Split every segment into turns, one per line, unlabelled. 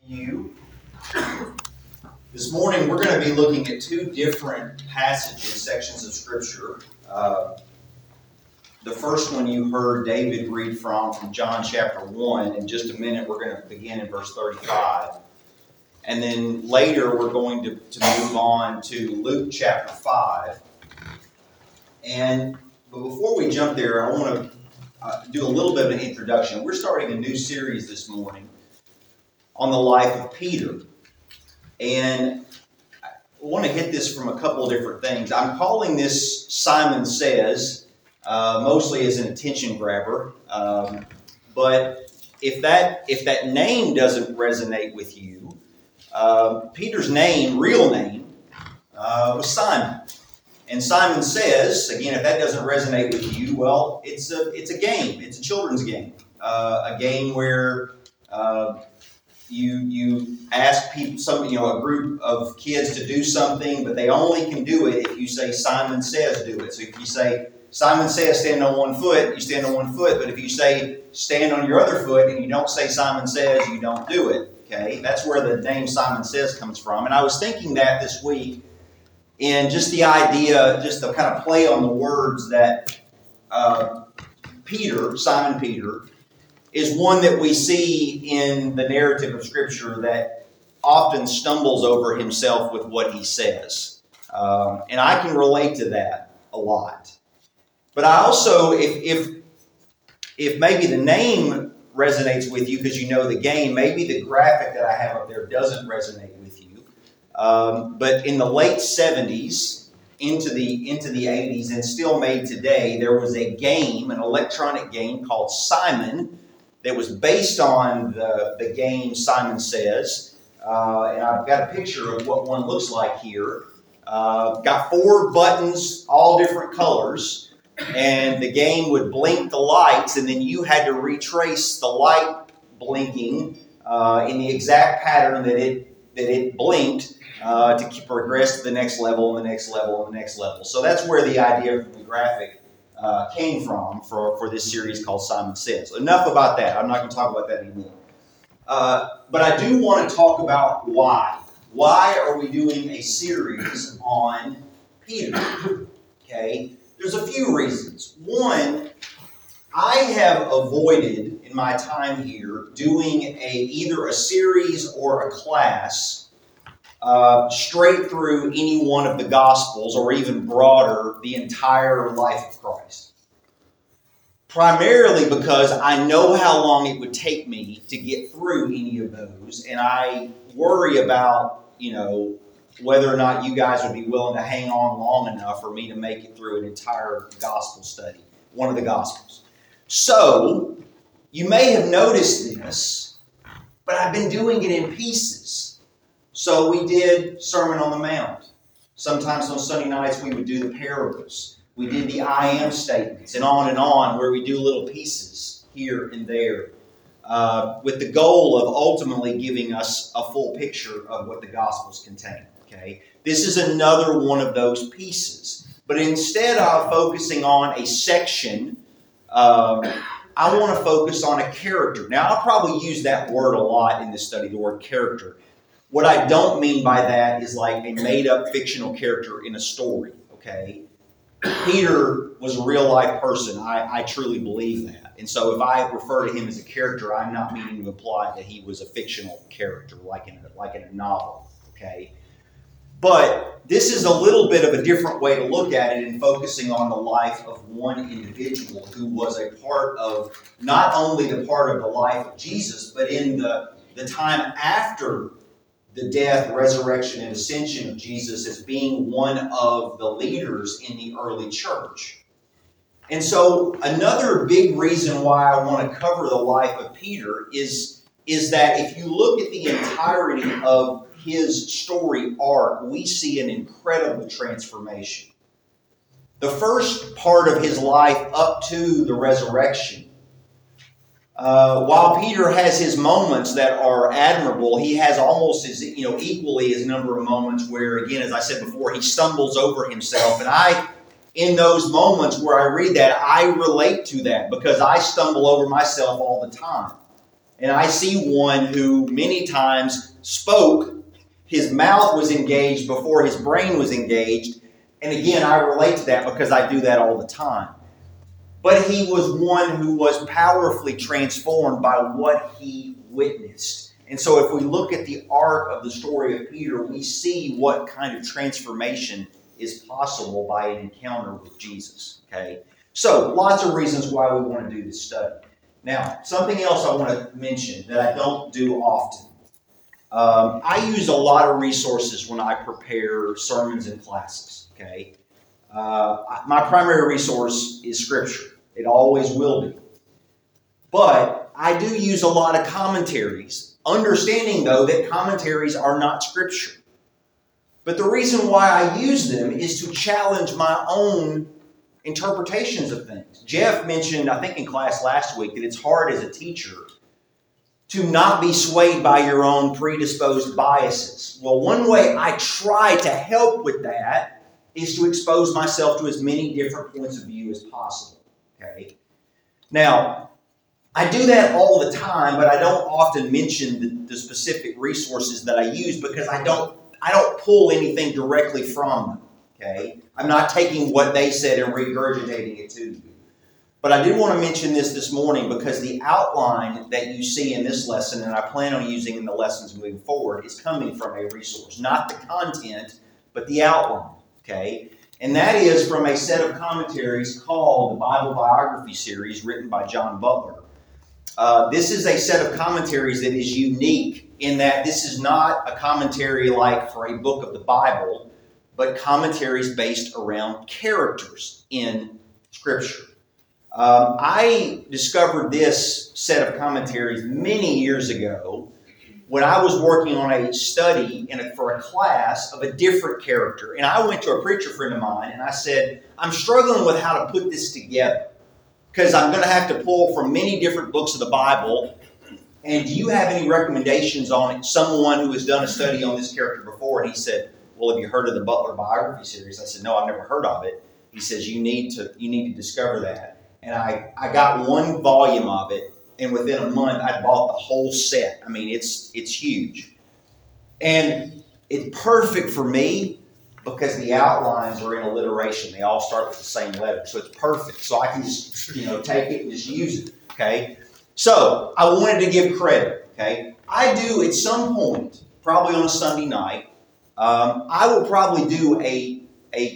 You. This morning we're going to be looking at two different passages, sections of Scripture. The first one you heard David read from John chapter 1. In just a minute we're going to begin in verse 35. And then later we're going to move on to Luke chapter 5. But before we jump there, I want to do a little bit of an introduction. We're starting a new series this morning on the life of Peter. And I want to hit this from a couple of different things. I'm calling this Simon Says, mostly as an attention grabber. But if that name doesn't resonate with you, Peter's real name, was Simon. And Simon Says, again, if that doesn't resonate with you, well, it's a game. It's a children's game. A game where you ask people, a group of kids to do something, but they only can do it if you say Simon Says do it. So if you say Simon Says stand on one foot, you stand on one foot. But if you say stand on your other foot and you don't say Simon Says, you don't do it. Okay, that's where the name Simon Says comes from. And I was thinking that this week, and just the idea, just the kind of play on the words that Simon Peter, is one that we see in the narrative of Scripture that often stumbles over himself with what he says. And I can relate to that a lot. But I also, if maybe the name resonates with you because you know the game, maybe the graphic that I have up there doesn't resonate with you. But in the late 70s, into the 80s, and still made today, there was a game, an electronic game called Simon, that was based on the game Simon Says. And I've got a picture of what one looks like here. Got 4 buttons, all different colors. And the game would blink the lights, and then you had to retrace the light blinking in the exact pattern that it blinked to progress to the next level, and the next level, and the next level. So that's where the idea of the graphic came from for this series called Simon Says. Enough about that. I'm not going to talk about that anymore. But I do want to talk about why. Why are we doing a series on Peter? Okay, there's a few reasons. One, I have avoided in my time here doing either a series or a class straight through any one of the Gospels, or even broader, the entire life of Christ. Primarily because I know how long it would take me to get through any of those, and I worry about, whether or not you guys would be willing to hang on long enough for me to make it through an entire Gospel study, one of the Gospels. So, you may have noticed this, but I've been doing it in pieces. So we did Sermon on the Mount. Sometimes on Sunday nights we would do the parables. We did the I am statements, and on, where we do little pieces here and there, with the goal of ultimately giving us a full picture of what the Gospels contain. Okay, this is another one of those pieces. But instead of focusing on a section, I want to focus on a character. Now, I'll probably use that word a lot in this study, the word character. What I don't mean by that is like a made-up fictional character in a story, okay? Peter was a real-life person. I truly believe that. And so if I refer to him as a character, I'm not meaning to imply that he was a fictional character like in a novel, okay? But this is a little bit of a different way to look at it in focusing on the life of one individual who was a part of, not only the part of the life of Jesus, but in the time after the death, resurrection, and ascension of Jesus as being one of the leaders in the early church. And so another big reason why I want to cover the life of Peter is that if you look at the entirety of his story arc, we see an incredible transformation. The first part of his life up to the resurrection, while Peter has his moments that are admirable, he has almost equally as number of moments where, again, as I said before, he stumbles over himself. And in those moments where I read that, I relate to that because I stumble over myself all the time. And I see one who many times spoke, his mouth was engaged before his brain was engaged. And again, I relate to that because I do that all the time. But he was one who was powerfully transformed by what he witnessed. And so if we look at the arc of the story of Peter, we see what kind of transformation is possible by an encounter with Jesus. Okay? So, lots of reasons why we want to do this study. Now, something else I want to mention that I don't do often. I use a lot of resources when I prepare sermons and classes. Okay? My primary resource is Scripture. It always will be. But I do use a lot of commentaries, understanding, though, that commentaries are not Scripture. But the reason why I use them is to challenge my own interpretations of things. Jeff mentioned, I think in class last week, that it's hard as a teacher to not be swayed by your own predisposed biases. Well, one way I try to help with that is to expose myself to as many different points of view as possible. Okay? Now, I do that all the time, but I don't often mention the specific resources that I use because I don't pull anything directly from them. Okay? I'm not taking what they said and regurgitating it to you. But I do want to mention this morning because the outline that you see in this lesson, and I plan on using in the lessons moving forward, is coming from a resource. Not the content, but the outline. Okay? And that is from a set of commentaries called the Bible Biography Series, written by John Butler. This is a set of commentaries that is unique in that this is not a commentary like for a book of the Bible, but commentaries based around characters in Scripture. I discovered this set of commentaries many years ago when I was working on a study for a class of a different character. And I went to a preacher friend of mine and I said, I'm struggling with how to put this together because I'm going to have to pull from many different books of the Bible. And do you have any recommendations on it? Someone who has done a study on this character before? And he said, well, have you heard of the Butler Biography Series? I said, no, I've never heard of it. He says, you need to discover that. And I got one volume of it, and within a month, I bought the whole set. I mean, it's huge. And it's perfect for me because the outlines are in alliteration. They all start with the same letter. So it's perfect. So I can just, take it and just use it. Okay? So I wanted to give credit. Okay? I do at some point, probably on a Sunday night, I will probably do a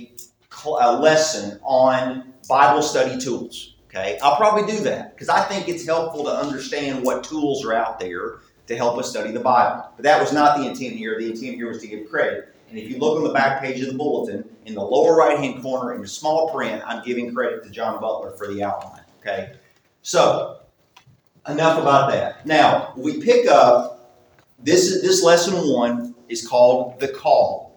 lesson on Bible study tools. Okay, I'll probably do that because I think it's helpful to understand what tools are out there to help us study the Bible. But that was not the intent here. The intent here was to give credit. And if you look on the back page of the bulletin, in the lower right-hand corner in the small print, I'm giving credit to John Butler for the outline. Okay, so enough about that. Now we pick up this lesson 1 is called The Call.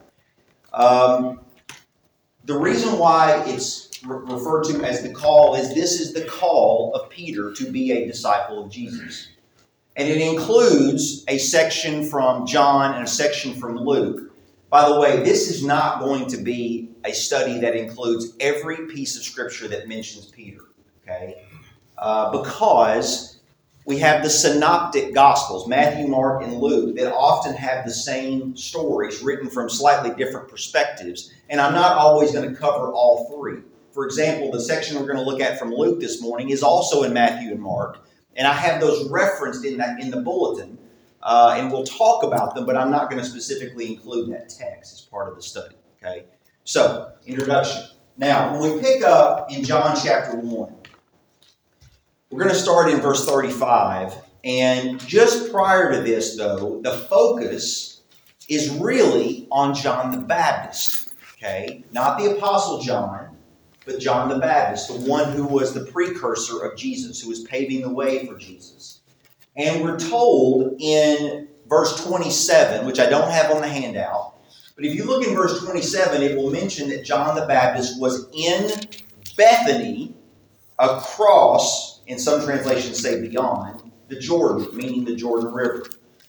The reason why it's referred to as the call is this is the call of Peter to be a disciple of Jesus. And it includes a section from John and a section from Luke. By the way, this is not going to be a study that includes every piece of Scripture that mentions Peter. Okay? Because we have the synoptic Gospels, Matthew, Mark, and Luke, that often have the same stories written from slightly different perspectives. And I'm not always going to cover all three. For example, the section we're going to look at from Luke this morning is also in Matthew and Mark. And I have those referenced in the bulletin. And we'll talk about them, but I'm not going to specifically include that text as part of the study. Okay? So, introduction. Now, when we pick up in John chapter 1, we're going to start in verse 35. And just prior to this, though, the focus is really on John the Baptist. Okay? Not the Apostle John, but John the Baptist, the one who was the precursor of Jesus, who was paving the way for Jesus. And we're told in verse 27, which I don't have on the handout, but if you look in verse 27, it will mention that John the Baptist was in Bethany across, and some translations say beyond, the Jordan, meaning the Jordan River.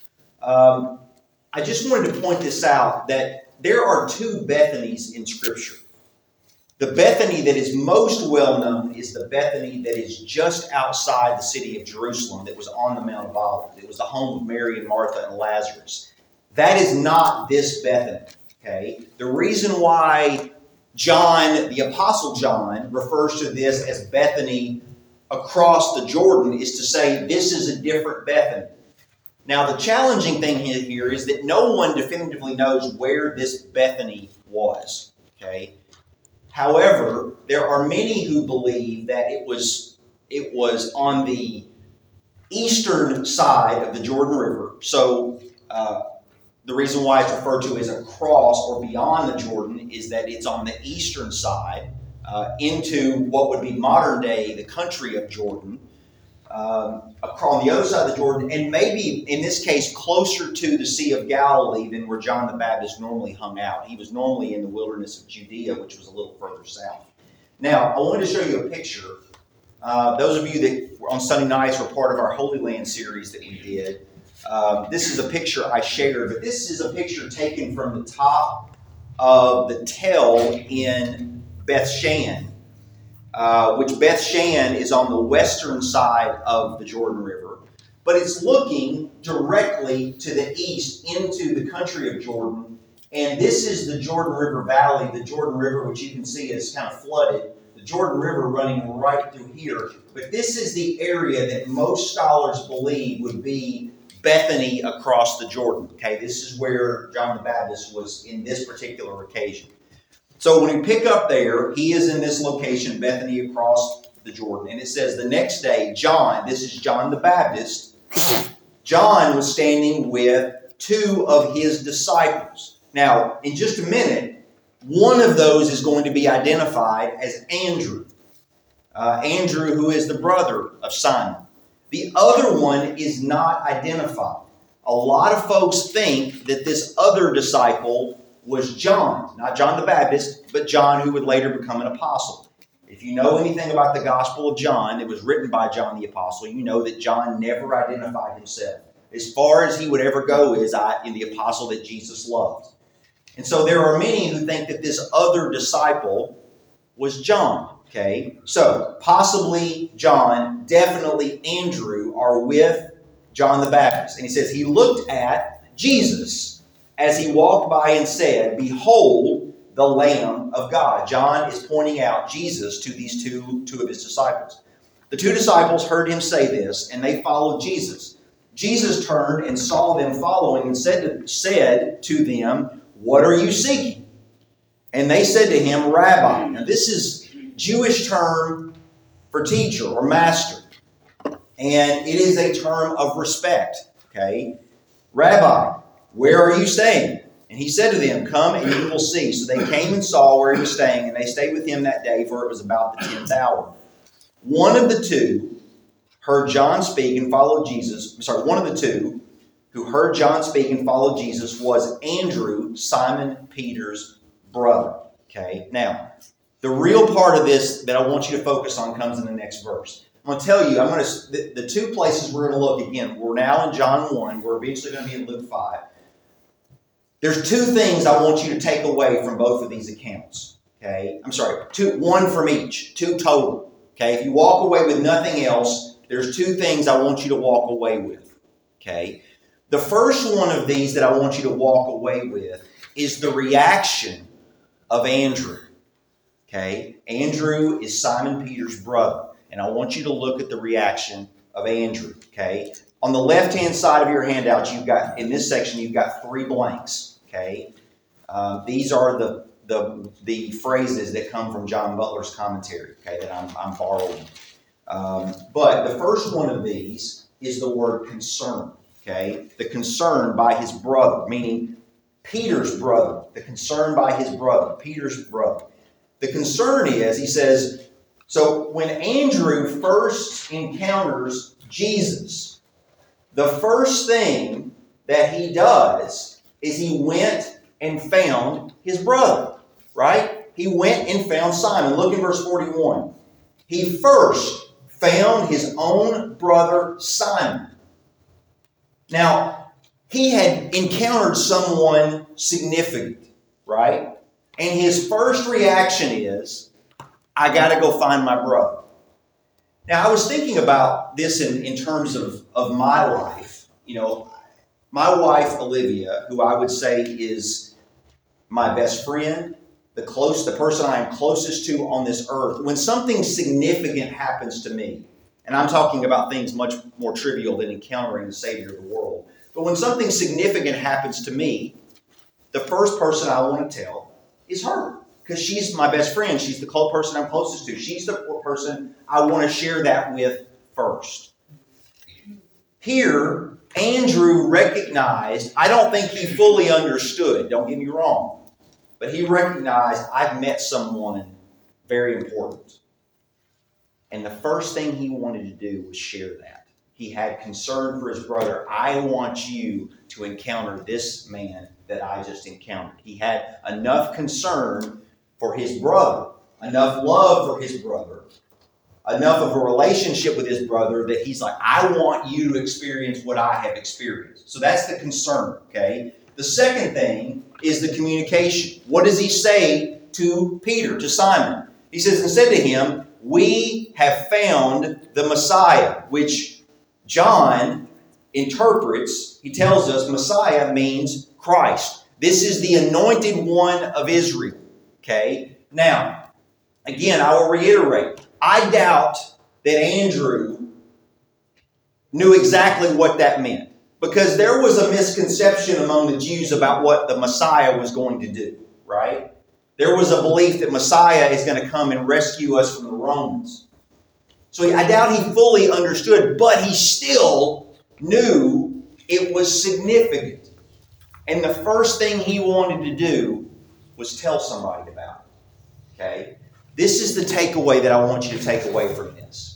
I just wanted to point this out, that there are two Bethanys in Scripture. The Bethany that is most well known is the Bethany that is just outside the city of Jerusalem that was on the Mount of Olives. It was the home of Mary and Martha and Lazarus. That is not this Bethany. Okay? The reason why John, the Apostle John, refers to this as Bethany across the Jordan is to say this is a different Bethany. Now, the challenging thing here is that no one definitively knows where this Bethany was. Okay? However, there are many who believe that it was on the eastern side of the Jordan River. So the reason why it's referred to as across or beyond the Jordan is that it's on the eastern side into what would be modern day the country of Jordan, on the other side of the Jordan, and maybe in this case closer to the Sea of Galilee than where John the Baptist normally hung out. He was normally in the wilderness of Judea, which was a little further south. Now, I wanted to show you a picture. Those of you that on Sunday nights were part of our Holy Land series that we did, this is a picture I shared, but this is a picture taken from the top of the tell in Beth Shan, which Beth Shan is on the western side of the Jordan River, but it's looking directly to the east into the country of Jordan. And this is the Jordan River Valley, the Jordan River, which you can see is kind of flooded. The Jordan River running right through here. But this is the area that most scholars believe would be Bethany across the Jordan. Okay, this is where John the Baptist was in this particular occasion. So when we pick up there, he is in this location, Bethany across the Jordan. And it says the next day, John, this is John the Baptist, John was standing with two of his disciples. Now, in just a minute, one of those is going to be identified as Andrew. Andrew, who is the brother of Simon. The other one is not identified. A lot of folks think that this other disciple was John, not John the Baptist, but John who would later become an apostle. If you know anything about the Gospel of John, it was written by John the Apostle, you know that John never identified himself. As far as he would ever go is in the apostle that Jesus loved. And so there are many who think that this other disciple was John. Okay, so possibly John, definitely Andrew are with John the Baptist. And he says he looked at Jesus as he walked by and said, "Behold the Lamb of God." John is pointing out Jesus to these two of his disciples. The two disciples heard him say this, and they followed Jesus. Jesus turned and saw them following and said to them, "What are you seeking?" And they said to him, "Rabbi." Now this is Jewish term for teacher or master. And it is a term of respect. Okay? "Rabbi, where are you staying?" And he said to them, "Come and you will see." So they came and saw where he was staying, and they stayed with him that day, for it was about the 10th hour. One of the two heard John speak and followed Jesus. One of the two who heard John speak and followed Jesus was Andrew, Simon Peter's brother. Okay? Now, the real part of this that I want you to focus on comes in the next verse. I'm going to tell you, the two places we're going to look again. We're now in John 1. We're eventually going to be in Luke 5. There's two things I want you to take away from both of these accounts. Okay? One from each. Two total. Okay? If you walk away with nothing else, there's two things I want you to walk away with. Okay? The first one of these that I want you to walk away with is the reaction of Andrew. Okay? Andrew is Simon Peter's brother. And I want you to look at the reaction of Andrew. Okay? On the left-hand side of your handout, in this section, you've got 3 blanks. Okay? These are the phrases that come from John Butler's commentary. Okay? That I'm borrowing. But the first one of these is the word concern. Okay? The concern by his brother, meaning Peter's brother. The concern by his brother, Peter's brother. The concern is, he says, so when Andrew first encounters Jesus, the first thing that he does is he went and found his brother, right? He went and found Simon. Look in verse 41. He first found his own brother Simon. Now, he had encountered someone significant, right? And his first reaction is I got to go find my brother. Now, I was thinking about this in terms of my life. You know, my wife, Olivia, who I would say is my best friend, the person I am closest to on this earth, when something significant happens to me, and I'm talking about things much more trivial than encountering the Savior of the world, but when something significant happens to me, the first person I want to tell is her, because she's my best friend. She's the person I'm closest to. She's the person I want to share that with first. Here, Andrew recognized, I don't think he fully understood, don't get me wrong, but he recognized I've met someone very important. And the first thing he wanted to do was share that. He had concern for his brother. I want you to encounter this man that I just encountered. He had enough concern for his brother, enough love for his brother, enough of a relationship with his brother that he's like, I want you to experience what I have experienced. So that's the concern, okay? The second thing is the communication. What does he say to Peter, to Simon? He says, and said to him, we have found the Messiah, which John interprets. He tells us Messiah means Christ. This is the anointed one of Israel. Okay? Now, again, I will reiterate. I doubt that Andrew knew exactly what that meant, because there was a misconception among the Jews about what the Messiah was going to do, right? There was a belief that Messiah is going to come and rescue us from the Romans. So I doubt he fully understood, but he still knew it was significant. And the first thing he wanted to do was tell somebody about it. Okay? This is the takeaway that I want you to take away from this.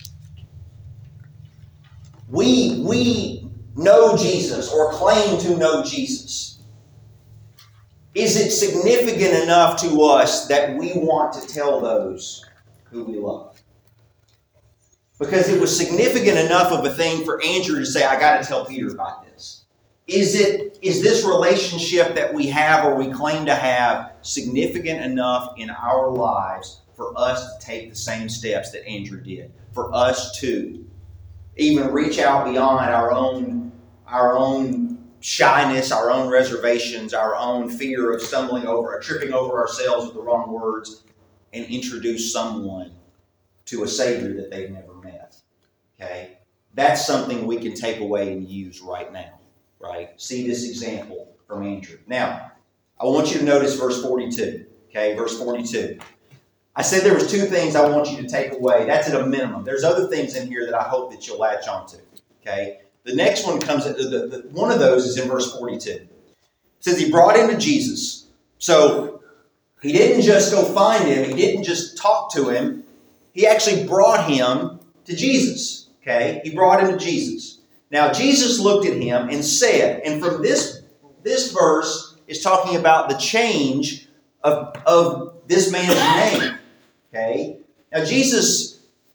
We know Jesus or claim to know Jesus. Is it significant enough to us that we want to tell those who we love? Because it was significant enough of a thing for Andrew to say, I got to tell Peter about this. Is this relationship that we have or we claim to have significant enough in our lives for us to take the same steps that Andrew did? For us to even reach out beyond our own shyness, our own reservations, our own fear of stumbling over or tripping over ourselves with the wrong words, and introduce someone to a Savior that they've never met. Okay? That's something we can take away and use right now. Right? See this example from Andrew. Now, I want you to notice verse 42. Okay? Verse 42. I said there was two things I want you to take away. That's at a minimum. There's other things in here that I hope that you'll latch onto. Okay? The next one comes, one of those is in verse 42. It says he brought him to Jesus. So he didn't just go find him. He didn't just talk to him. He actually brought him to Jesus. Okay? He brought him to Jesus. Now Jesus looked at him and said, and from this verse is talking about the change of this man's name. Okay? Now Jesus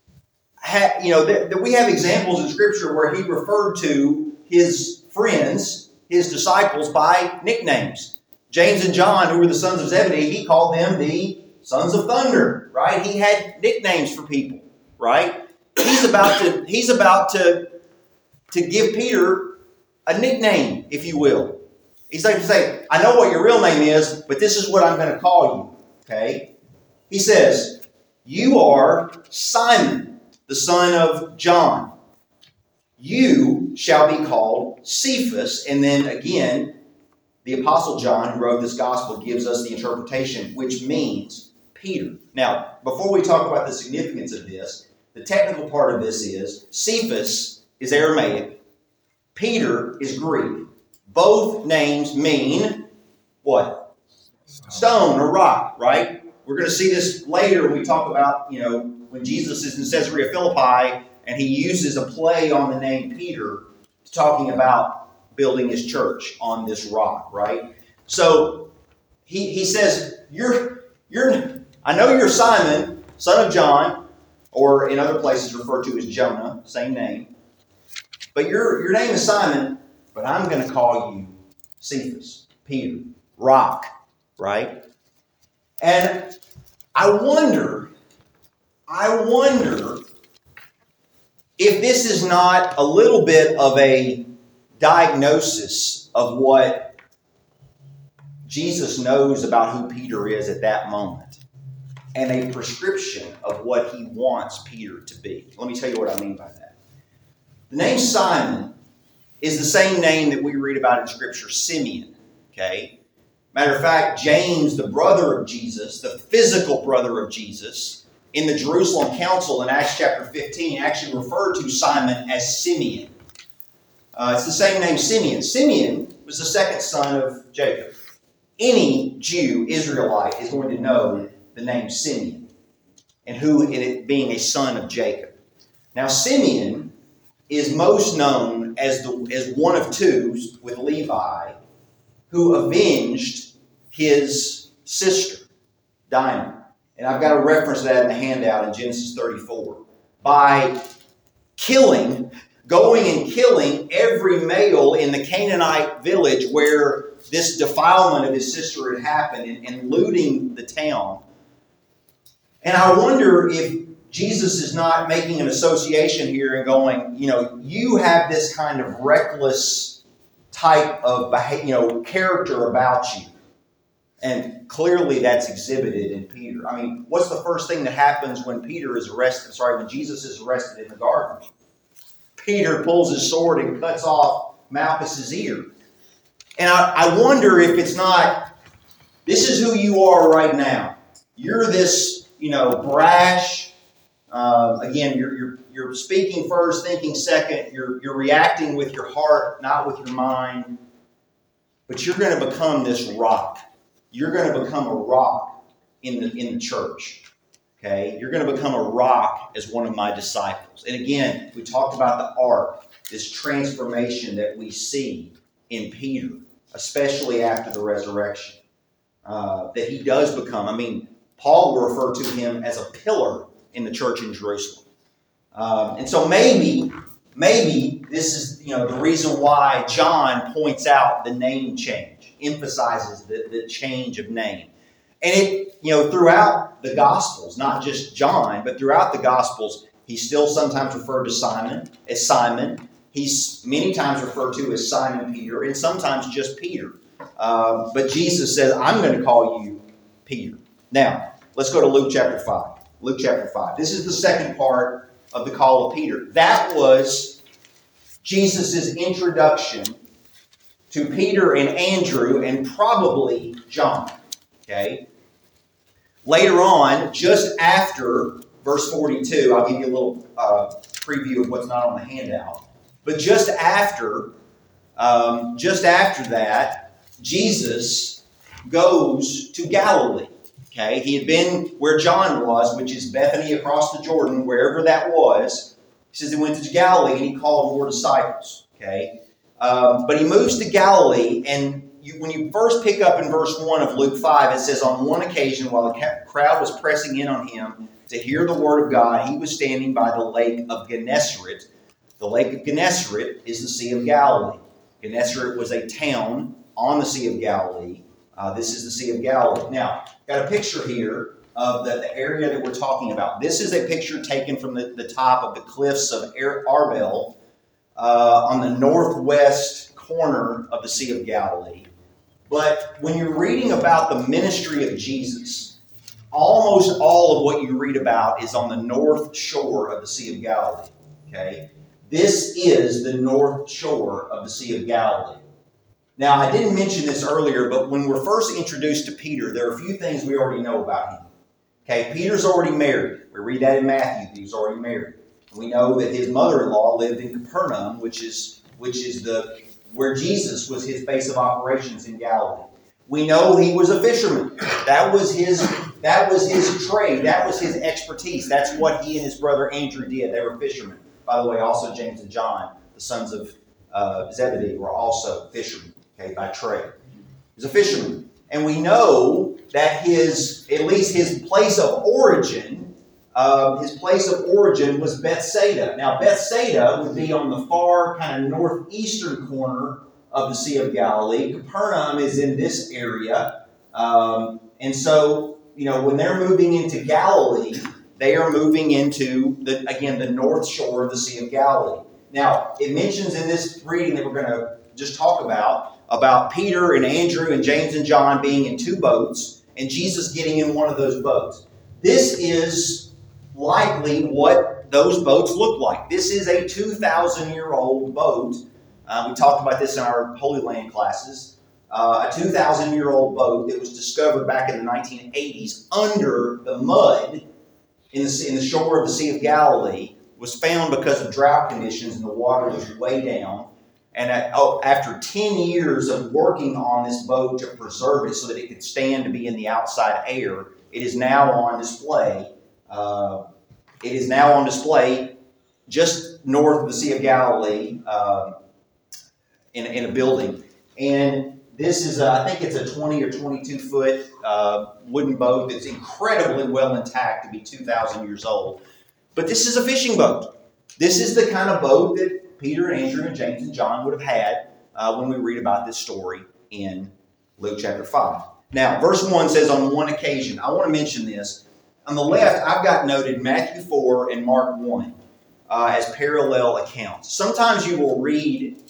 we have examples in Scripture where he referred to his friends, his disciples, by nicknames. James and John, who were the sons of Zebedee, he called them the sons of thunder, right? He had nicknames for people, right? He's about to give Peter a nickname, if you will. He's like to say, I know what your real name is, but this is what I'm going to call you, okay? He says, you are Simon, the son of John. You shall be called Cephas. And then again, the Apostle John, who wrote this gospel, gives us the interpretation, which means Peter. Now, before we talk about the significance of this, the technical part of this is Cephas is Aramaic. Peter is Greek. Both names mean what? Stone or rock, right? We're going to see this later when we talk about, when Jesus is in Caesarea Philippi and he uses a play on the name Peter, talking about building his church on this rock, right? So he says, I know you're Simon, son of John, or in other places referred to as Jonah, same name. But your name is Simon, but I'm going to call you Cephas, Peter, rock, right? And I wonder I wonder if this is not a little bit of a diagnosis of what Jesus knows about who Peter is at that moment, and a prescription of what he wants Peter to be. Let me tell you what I mean by that. The name Simon is the same name that we read about in Scripture, Simeon. Okay? Matter of fact, James, the brother of Jesus, the physical brother of Jesus, in the Jerusalem Council in Acts chapter 15, actually referred to Simon as Simeon. It's the same name, Simeon. Simeon was the second son of Jacob. Any Jew, Israelite, is going to know the name Simeon, and who in it being a son of Jacob. Now, Simeon is most known as one of two with Levi who avenged his sister, Dinah. And I've got a reference to that in the handout in Genesis 34. By going and killing every male in the Canaanite village where this defilement of his sister had happened, and looting the town. And I wonder if Jesus is not making an association here and going, you have this kind of reckless type of character about you. And clearly that's exhibited in Peter. I mean, what's the first thing that happens when when Jesus is arrested in the garden? Peter pulls his sword and cuts off Malchus's ear. And I wonder if it's not, this is who you are right now. You're this, brash. Again, you're speaking first, thinking second. You're reacting with your heart, not with your mind. But you're going to become this rock. You're going to become a rock in the church. Okay? You're going to become a rock as one of my disciples. And again, we talked about the ark, this transformation that we see in Peter, especially after the resurrection, that he does become. I mean, Paul will refer to him as a pillar in the church in Jerusalem. And so maybe this is the reason why John points out the name change, emphasizes the change of name. And it, throughout the Gospels, not just John, but throughout the Gospels, he's still sometimes referred to Simon as Simon. He's many times referred to as Simon Peter, and sometimes just Peter. But Jesus says, I'm going to call you Peter. Now, let's go to Luke chapter 5. Luke chapter 5. This is the second part of the call of Peter. That was Jesus' introduction to Peter and Andrew and probably John. Okay? Later on, just after verse 42, I'll give you a little preview of what's not on the handout. But just after that, Jesus goes to Galilee. Okay, he had been where John was, which is Bethany across the Jordan, wherever that was. He says he went to Galilee and he called more disciples. Okay, but he moves to Galilee, and when you first pick up in verse 1 of Luke 5, it says, on one occasion, while the crowd was pressing in on him to hear the word of God, he was standing by the lake of Gennesaret. The lake of Gennesaret is the Sea of Galilee. Gennesaret was a town on the Sea of Galilee. This is the Sea of Galilee. Now, got a picture here of the area that we're talking about. This is a picture taken from the top of the cliffs of Arbel on the northwest corner of the Sea of Galilee. But when you're reading about the ministry of Jesus, almost all of what you read about is on the north shore of the Sea of Galilee. Okay? This is the north shore of the Sea of Galilee. Now, I didn't mention this earlier, but when we're first introduced to Peter, there are a few things we already know about him. Okay, Peter's already married. We read that in Matthew, that he's already married. We know that his mother-in-law lived in Capernaum, which is where Jesus was his base of operations in Galilee. We know he was a fisherman. That was his trade. That was his expertise. That's what he and his brother Andrew did. They were fishermen. By the way, also James and John, the sons of Zebedee, were also fishermen, okay, by trade. He was a fisherman. And we know that at least his place of origin was Bethsaida. Now, Bethsaida would be on the far kind of northeastern corner of the Sea of Galilee. Capernaum is in this area. And so, when they're moving into Galilee, they are moving into, the north shore of the Sea of Galilee. Now, it mentions in this reading that we're going to just talk about Peter and Andrew and James and John being in two boats and Jesus getting in one of those boats. This is likely what those boats look like. This is a 2,000-year-old boat. We talked about this in our Holy Land classes. A 2,000-year-old boat that was discovered back in the 1980s under the mud in the shore of the Sea of Galilee, was found because of drought conditions and the water was way down. And after 10 years of working on this boat to preserve it so that it could stand to be in the outside air, it is now on display. It is now on display just north of the Sea of Galilee in a building. And this is, I think it's a 20 or 22 foot wooden boat that's incredibly well intact to be 2,000 years old. But this is a fishing boat. This is the kind of boat that Peter and Andrew and James and John would have had when we read about this story in Luke chapter 5. Now, verse 1 says, on one occasion. I want to mention this. On the left, I've got noted Matthew 4 and Mark 1 as parallel accounts. Sometimes you will read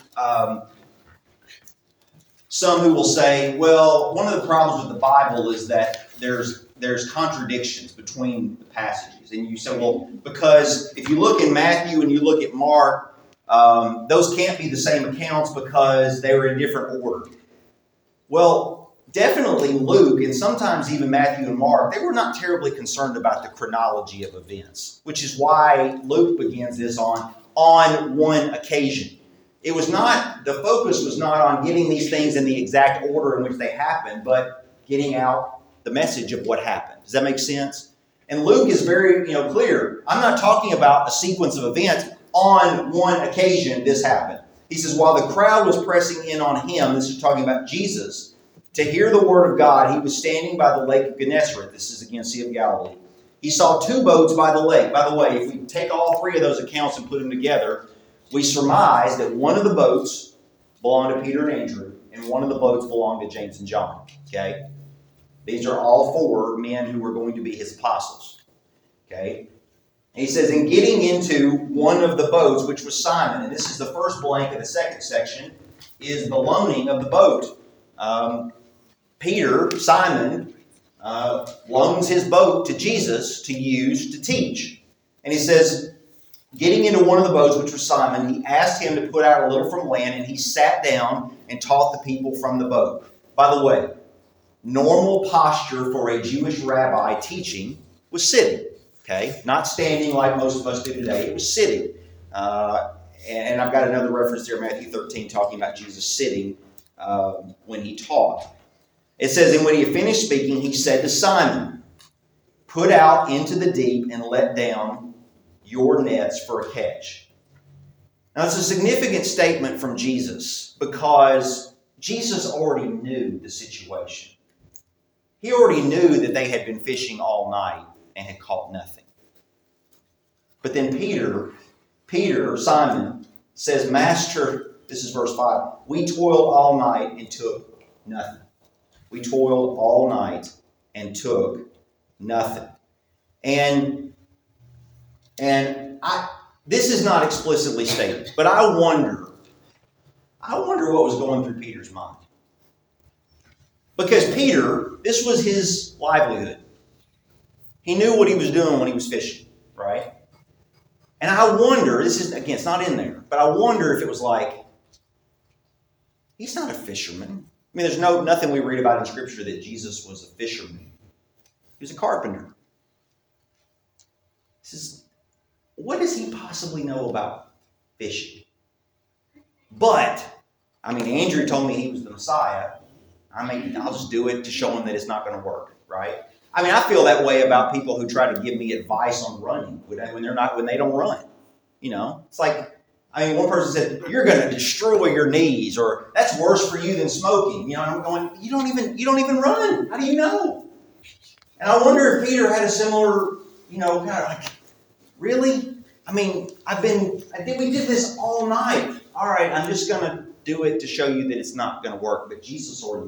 some who will say, well, one of the problems with the Bible is that there's contradictions between the passages. And you say, well, because if you look in Matthew and you look at Mark, those can't be the same accounts because they were in different order. Well, definitely Luke, and sometimes even Matthew and Mark, they were not terribly concerned about the chronology of events, which is why Luke begins this on one occasion. It was not, the focus was not on getting these things in the exact order in which they happened, but getting out the message of what happened. Does that make sense? And Luke is very clear. I'm not talking about a sequence of events. On one occasion, this happened. He says, while the crowd was pressing in on him, this is talking about Jesus, to hear the word of God, he was standing by the lake of Gennesaret. This is again Sea of Galilee. He saw two boats by the lake. By the way, if we take all three of those accounts and put them together, we surmise that one of the boats belonged to Peter and Andrew, and one of the boats belonged to James and John. Okay? These are all four men who were going to be his apostles. Okay? And he says, in getting into one of the boats, which was Simon, and this is the first blank of the second section, is the loaning of the boat. Peter, Simon, loans his boat to Jesus to use to teach. And he says, getting into one of the boats, which was Simon, he asked him to put out a little from land, and he sat down and taught the people from the boat. By the way, normal posture for a Jewish rabbi teaching was sitting. Okay, not standing like most of us do today. It was sitting. And I've got another reference there, Matthew 13, talking about Jesus sitting when he taught. It says, and when he had finished speaking, he said to Simon, put out into the deep and let down your nets for a catch. Now, it's a significant statement from Jesus because Jesus already knew the situation. He already knew that they had been fishing all night and had caught nothing. But then Peter, Simon, says, Master, this is verse 5, we toiled all night and took nothing. We toiled all night and took nothing. And this is not explicitly stated, but I wonder what was going through Peter's mind. Because Peter, this was his livelihood. He knew what he was doing when he was fishing, right? And I wonder, this is, again, it's not in there, but I wonder if it was like, he's not a fisherman. I mean, there's nothing we read about in Scripture that Jesus was a fisherman. He was a carpenter. He says, what does he possibly know about fishing? But, I mean, Andrew told me he was the Messiah. I'll just do it to show him that it's not going to work, right? I mean, I feel that way about people who try to give me advice on running when they don't run. It's like, one person said, you're going to destroy your knees, or that's worse for you than smoking. And I'm going, you don't even run. How do you know? And I wonder if Peter had a similar, kind of like, really? I mean, we did this all night. All right, I'm just going to do it to show you that it's not going to work. But Jesus already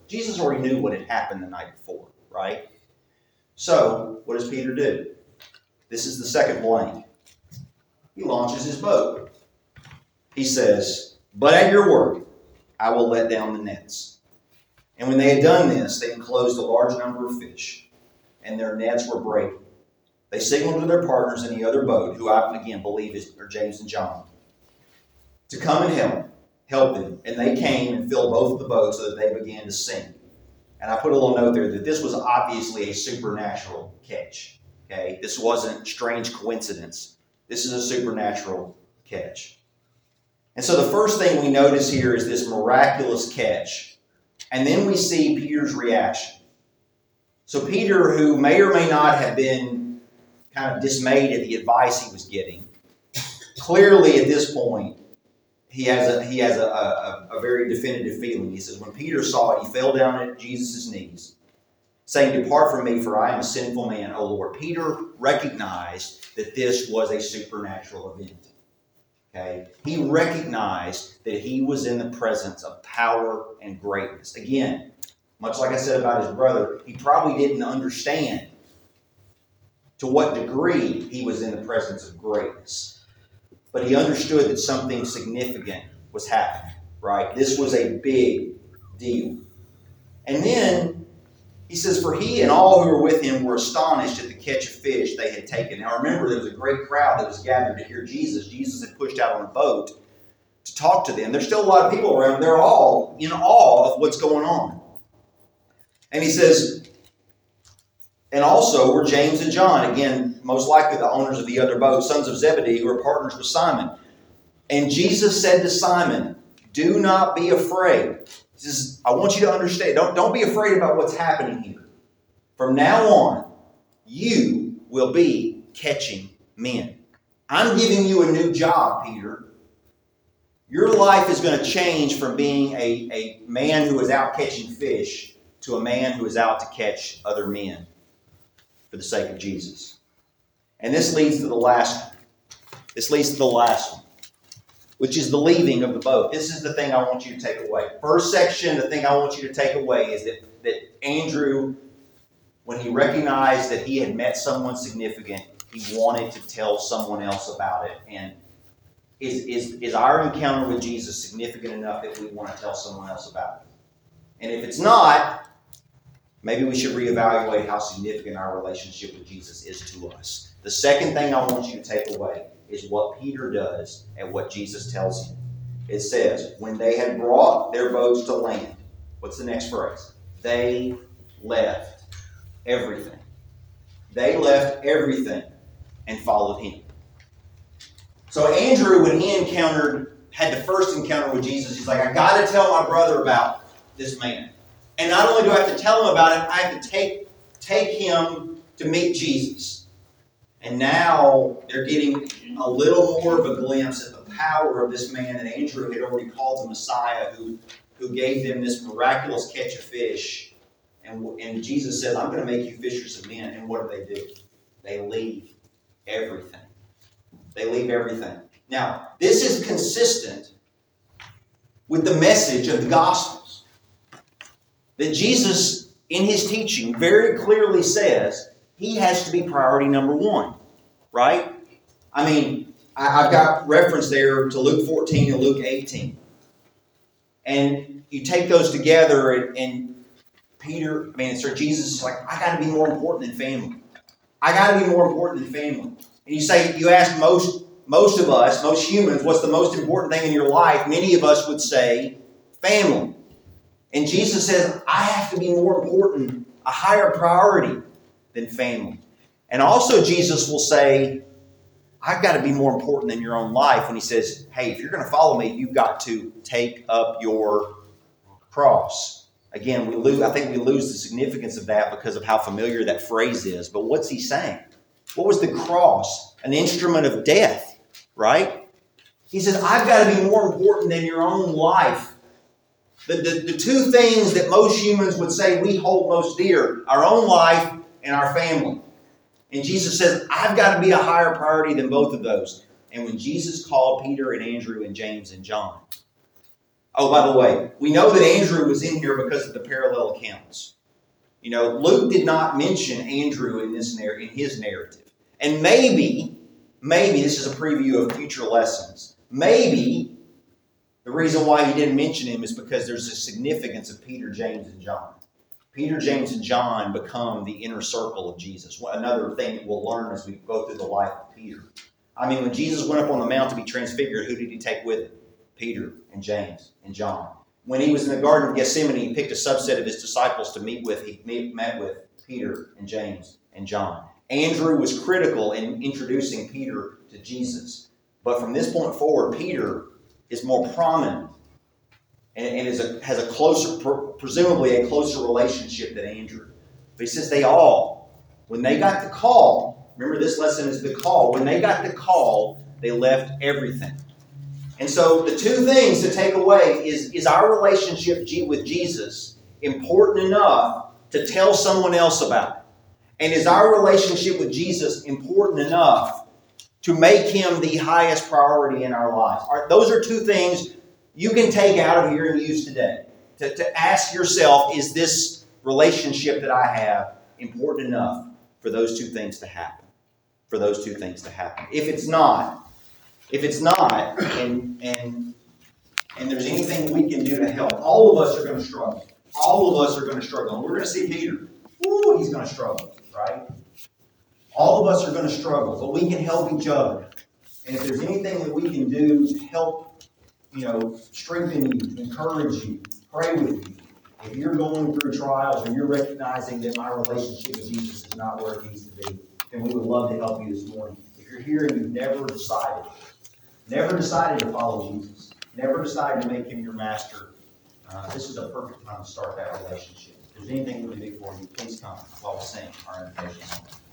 knew what had happened the night before, right? So, what does Peter do? This is the second blank. He launches his boat. He says, "But at your word, I will let down the nets." And when they had done this, they enclosed a large number of fish, and their nets were breaking. They signaled to their partners in the other boat, who I again believe are James and John, to come and help them. And they came and filled both of the boats so that they began to sink. And I put a little note there that this was obviously a supernatural catch. Okay, this wasn't strange coincidence. This is a supernatural catch. And so the first thing we notice here is this miraculous catch. And then we see Peter's reaction. So Peter, who may or may not have been kind of dismayed at the advice he was getting, clearly at this point, he has a very definitive feeling. He says, when Peter saw it, he fell down at Jesus' knees, saying, "Depart from me, for I am a sinful man, O Lord." Peter recognized that this was a supernatural event. Okay? He recognized that he was in the presence of power and greatness. Again, much like I said about his brother, he probably didn't understand to what degree he was in the presence of greatness. But he understood that something significant was happening, right? This was a big deal. And then he says, "For he and all who were with him were astonished at the catch of fish they had taken." Now remember, there was a great crowd that was gathered to hear Jesus. Jesus had pushed out on a boat to talk to them. There's still a lot of people around. They're all in awe of what's going on. And he says, "And also were James and John," again, most likely the owners of the other boat, "sons of Zebedee, who were partners with Simon. And Jesus said to Simon, 'Do not be afraid.'" He says, I want you to understand, don't be afraid about what's happening here. "From now on, you will be catching men." I'm giving you a new job, Peter. Your life is going to change from being a man who is out catching fish to a man who is out to catch other men for the sake of Jesus. And this leads to the last one. This leads to the last one, which is the leaving of the boat. This is the thing I want you to take away. First section, the thing I want you to take away is that Andrew, when he recognized that he had met someone significant, he wanted to tell someone else about it. And is our encounter with Jesus significant enough that we want to tell someone else about it? And if it's not, maybe we should reevaluate how significant our relationship with Jesus is to us. The second thing I want you to take away is what Peter does and what Jesus tells him. It says, when they had brought their boats to land, what's the next phrase? They left everything. They left everything and followed him. So Andrew, when he had the first encounter with Jesus, he's like, I got to tell my brother about this man. And not only do I have to tell him about it, I have to take him to meet Jesus. And now they're getting a little more of a glimpse at the power of this man that Andrew had already called the Messiah, who gave them this miraculous catch of fish. And Jesus says, I'm going to make you fishers of men. And what do? They leave everything. They leave everything. Now, this is consistent with the message of the Gospels. That Jesus, in his teaching, very clearly says he has to be priority number one, right? I mean, I've got reference there to Luke 14 and Luke 18. And you take those together and Jesus is like, I got to be more important than family. I got to be more important than family. And you ask most of us, most humans, what's the most important thing in your life? Many of us would say family. And Jesus says, I have to be more important, a higher priority than family. And also Jesus will say, I've got to be more important than your own life when he says, hey, if you're going to follow me, you've got to take up your cross. Again, I think we lose the significance of that because of how familiar that phrase is. But what's he saying? What was the cross? An instrument of death, right? He says, I've got to be more important than your own life. The two things that most humans would say we hold most dear, our own life and our family. And Jesus says, I've got to be a higher priority than both of those. And when Jesus called Peter and Andrew and James and John. Oh, by the way, we know that Andrew was in here because of the parallel accounts. Luke did not mention Andrew in his narrative. And maybe this is a preview of future lessons. Maybe the reason why he didn't mention him is because there's a significance of Peter, James, and John. Peter, James, and John become the inner circle of Jesus. Another thing that we'll learn as we go through the life of Peter. I mean, when Jesus went up on the mount to be transfigured, who did he take with him? Peter and James and John. When he was in the Garden of Gethsemane, he picked a subset of his disciples to meet with. He met with Peter and James and John. Andrew was critical in introducing Peter to Jesus. But from this point forward, Peter is more prominent and has a closer, presumably a closer relationship than Andrew. But he says when they got the call, remember this lesson is the call. When they got the call, they left everything. And so the two things to take away is our relationship with Jesus important enough to tell someone else about it? And is our relationship with Jesus important enough to make him the highest priority in our lives? Those are two things you can take out of here and use today. To ask yourself, is this relationship that I have important enough for those two things to happen? For those two things to happen. If it's not, and there's anything we can do to help, all of us are going to struggle. All of us are going to struggle. And we're going to see Peter. Ooh, he's going to struggle, right? All of us are going to struggle, but we can help each other. And if there's anything that we can do to help, strengthen you, encourage you, pray with you, if you're going through trials or you're recognizing that my relationship with Jesus is not where it needs to be, then we would love to help you this morning. If you're here and you've never decided to follow Jesus, never decided to make him your master, this is a perfect time to start that relationship. If there's anything we can do for you, please come while we sing our invitation song.